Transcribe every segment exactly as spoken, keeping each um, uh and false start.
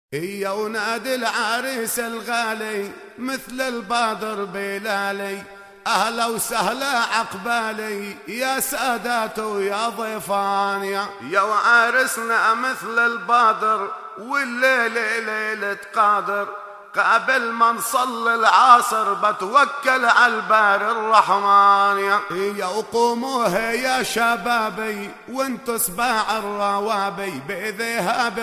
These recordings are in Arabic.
يا ونادي العريس الغالي مثل البادر بلالي، أهلا وسهلا عقبالي يا سادات ويا ضيفان. يا يا وعرسنا مثل البادر والليلة ليلة قادر، قبل ما نصلي العصر بتوكل على البار الرحمن. يا يا وقوموا يا شبابي وانتو سباع الروابي، بذهابي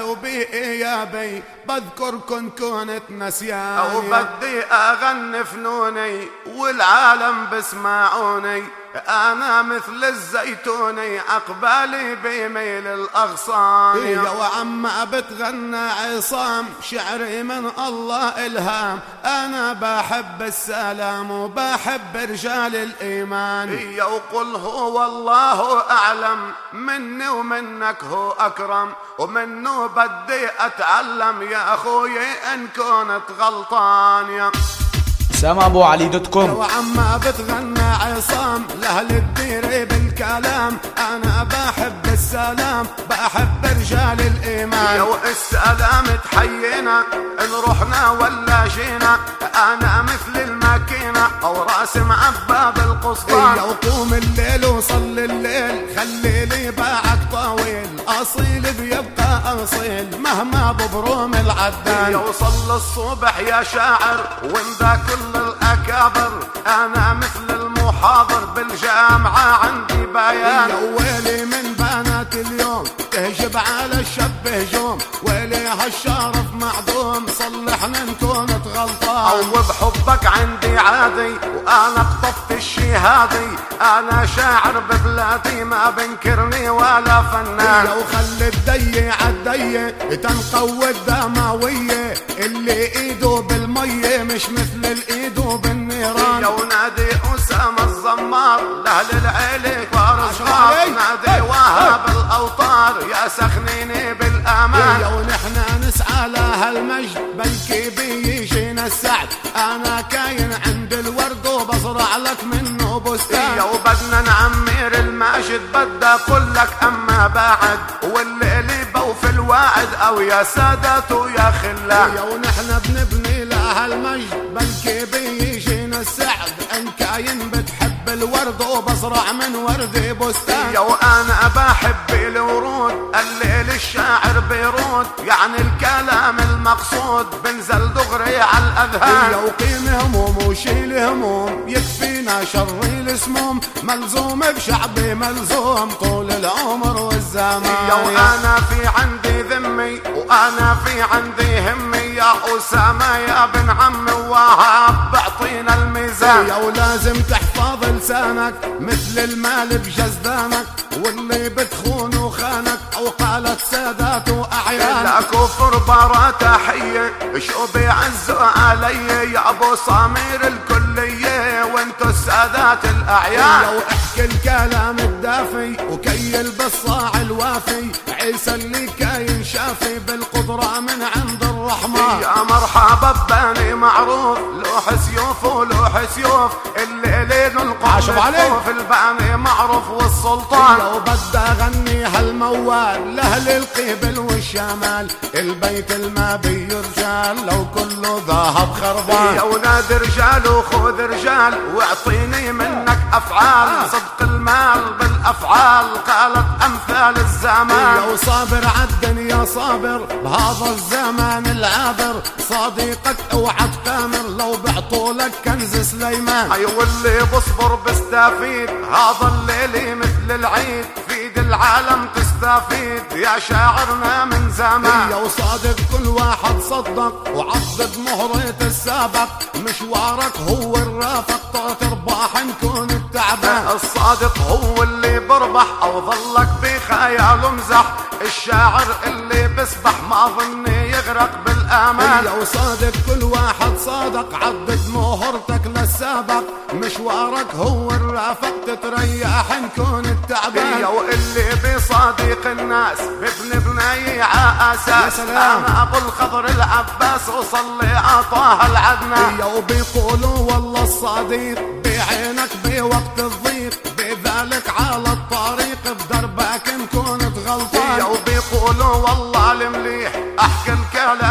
وبإيابي بذكركن كنت نسيان. او بدي اغني فنوني والعالم بسمعوني، أنا مثل الزيتوني عقبالي بيميل الأغصان. يا وعم بتغنى عصام شعري من الله إلهام، أنا بحب السلام وبحب رجال الإيمان. يا وقل هو الله أعلم مني ومنك هو أكرم، ومنه بدي أتعلم يا أخوي إن كنت غلطان. يا سام ابو علي دوت كوم. وعما بتغنى عصام لأهل الدير بالكلام، أنا بحب السلام بحب رجال الإيمان. يا السلام تحيينا إن رحنا ولا جينا، أنا مثل الماكينة أو راسم عباب القصبان. يا وقوم الليل وصل الليل خلي لي باعك طويل، أصيل بيبقى أصيل مهما ببروم العدان. يا وصل الصبح يا شاعر وانذا كل الأكابر، أنا مثل المحاضر بالجامعة عندي بيان. يا ويلي من بنات اليوم تهجب على الشب هجوم، ويلي هالشرف معدوم صلحنا إن كنت غلطان. أو بحبك عندي عادي وأنا قطفت الشهادي، أنا شاعر ببلادي ما بنكرني ولا فنان. يا وخلي الدي عالدي تنقوي الدموية، اللي إيده بالمية مش مثل الإيد بالنيران. يا ونادي أسامة الزمار لأهل العيلة كبار صغار، نادي وهاب الأوطار يا سخنيني بالأمان. يا ونحنا نسعى لهالمجد بلكي بيجينا السعد، أنا كاين عند الورد وبزرع لك منه بستان. يا وبدنا نعمر المجد بدي أقول لك أما بعد، والليل بوفي الواعد أو يا سادات ويا خلان. يا ونحنا بنبني لهالمجد بلكي بيجينا السعد، ان كاين بتحب الورد وبزرع من وردي بستان. يا وانا بحب الورود الليل الشاعر بيرود، يعني الكلام المقصود بنزل دغري على الاذهان. يا وقيم هموم وشيل هموم يكفينا شر السموم، ملزوم بشعبي ملزوم طول العمر والزمان. يا وانا في عندي ذمي وانا في عندي همي، يا أسامة يا بن عمي وهاب بعطينا الميزان. يا ولازم تحفظ لسانك مثل المال بجزدانك، واللي بتخون وخانك أو قالت سادات وأعيان. لا كفر برا تحية شو بيعزوا علي يا أبو صامير الكلية وانتو السادات الأعيان. لو احكي الكلام الدافي وكيل بالصاع الوافي، عيسى اللي كاين شافي بالقدرة من عند الرحمن. يا مرحبا بباني معروف لوح سيوف ولوح سيوف، الليل نلقى في الباني معروف والسلطان. لو بدي اغني هالموال لاهل القبل والشمال، البيت الما بي رجال لو كله ذهب خربان. يا ولاد رجال وخذ رجال واعطيني منك افعال، صدق المال بالافعال قالت امثال الزمان. يا وصابر عالدنيا صابر بهذا الزمان العابر، صديقك اوعى تامر لو بعطولك كنز سليمان. اي واللي بصبر بستفيد هذا الليل مثل العيد، فيد العالم تستفيد يا شاعرنا من زمان. يا وصادق كل واحد صدق وعضد مهرة السابق، مشوارك هو الرافق تربح نكون التعبان. الصادق هو اللي بربح او ظلك بخياله مزح، الشاعر اللي بسبح ما ظني يغرق بالامان. يا وصادق كل واحد صادق عضد مهرتك للسابق، مشوارك هو الرافق تتريح نكون التعبان. يا واللي بصادق الناس بابن بني عاساس، انا ابو الخضر العباس وصلي عطاه العدنان. يا وبيقولوا والله الصديق بعينك بوقت الضيق، بذلك على الطريق بدربك ان كنت غلطان. يا وبيقولوا والله المليح احكي الكلام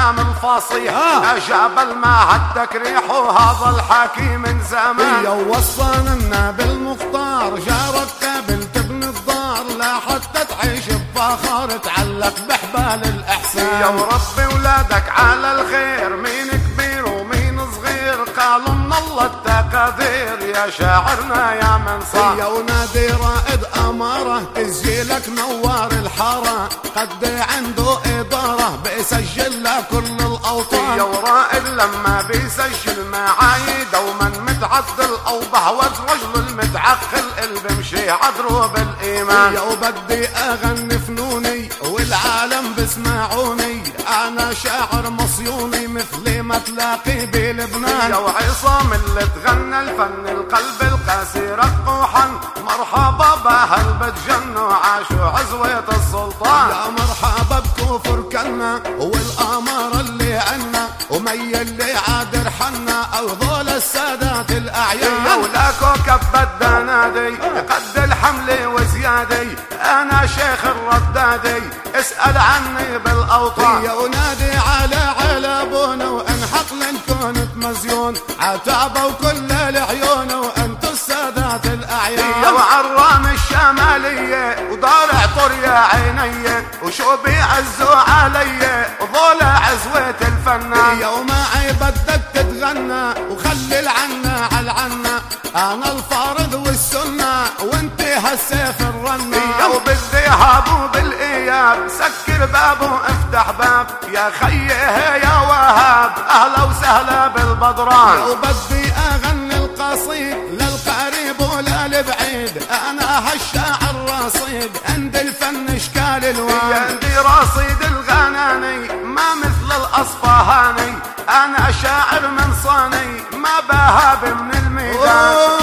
فصيح أجاب المعهد تكريح وهذا الحكي من زمان. وصانا النبي المختار جارك قبل تبني الدار لا حتى تعيش بفخر تعلق بحبال الإحسان. يا وربي ولادك على الخير مين كبير ومين صغير قالوا من الله التقدير يا شاعرنا يا من صار. يا ونادي رائد أمارة تسجيلك نوار الحارة قد عنده إدارة بيسجل له كل الأوطان. يا ورائد لما بيسجل معاي دوما متعدل أوضح وجه رجل المتعقل اللي بمشي عذره بالإيمان. يا وبدي أغني فنوني والعالم بسمعوني أنا شاعر مصيوني مثلي ما تلاقي بلبنان. يا وعصام اللي تغنى الفن القلب القاسي رقوحا مرحبا بأهل بتجنوا عاشوا عزوة السلطان. يا مرحبا بكفر كنا والأمارة اللي عنا ومي اللي عاد رحنا أو ذول السادات الأعيان. يا ولا كوكب بدنا نادي قد الحمل وزيادي أنا شيخ الردادي اسأل عني بالأوطان. يا ونادي على علبونا وإن حقل كنت مزيون عتابة وكل العيون وأنتو السادات الأعيان. يا وعرام الشمالية وضارع طريا عيني وشو بيعزوا علي وظول عزوة الفنان. يا ومعي بدك تتغنى وخلي العنا على العنا أنا الفارض والسنة وانت هالسيف الرنة. يا وبدي هابو بالإياب سكر بابه افتح باب يا خيه يا وهاب أهلا وسهلا بالبدران. يا وبدي أغني القصيد للقريب ولا لبعيد أنا هالشاعر رصيد عند الفن اشكال الوان. عندي رصيد الغناني ما مثل الأصفهاني أنا شاعر من صاني ما بهاب من الميدان.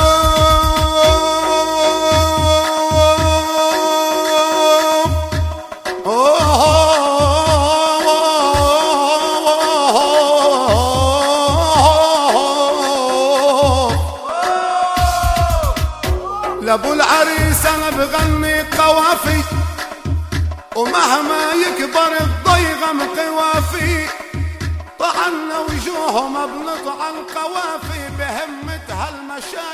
لابو العريس انا بغني قوافي ومهما يكبر الضيغم قوافي طعنا وجوههم بنطعن قوافي بهمتها المشاعر